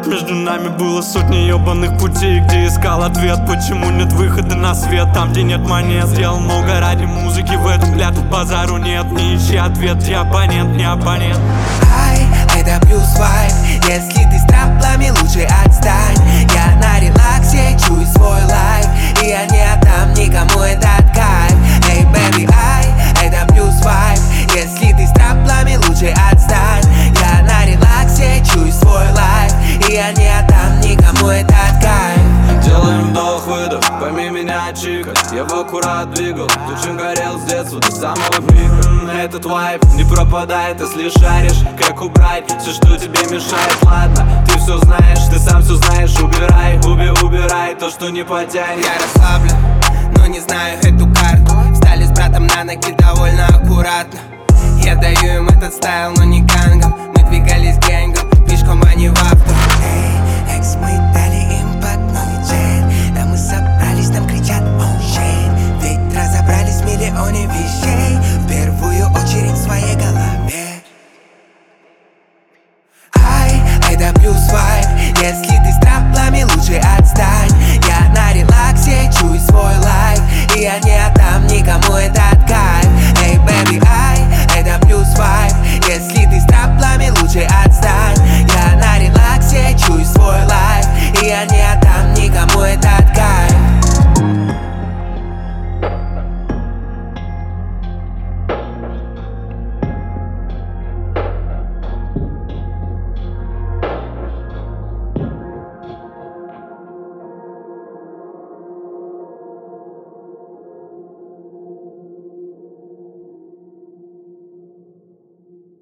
Между нами было сотни ебаных путей, где искал ответ, почему нет выхода на свет. Там, где нет монет, сделал много ради музыки. В этом клятву базару нет, не ищи ответ, ты абонент, не оппонент. Ай, это плюс вайб. Если ты с траблами, лучше отстань. Я на релаксе, чую свой лайф, и я не отдам никому этот кайф. Эй, бэби, ай, это плюс вайб. Если ты с траблами, лучше отстань. Я на релаксе, чую свой лайф, и я не отдам никому этот кайф. Делаем вдох-выдох, пойми меня, чика. Я в аккурат двигал, то, чем горел с детства до самого пика. Этот вайб не пропадает, если шаришь, как убрать все, что тебе мешает. Ладно, ты все знаешь, ты сам все знаешь. Убирай, убирай то, что не потянет. Я расслаблен, но не знаю эту карту. Встали с братом на ноги довольно аккуратно. Я даю им этот стайл, но не гангом.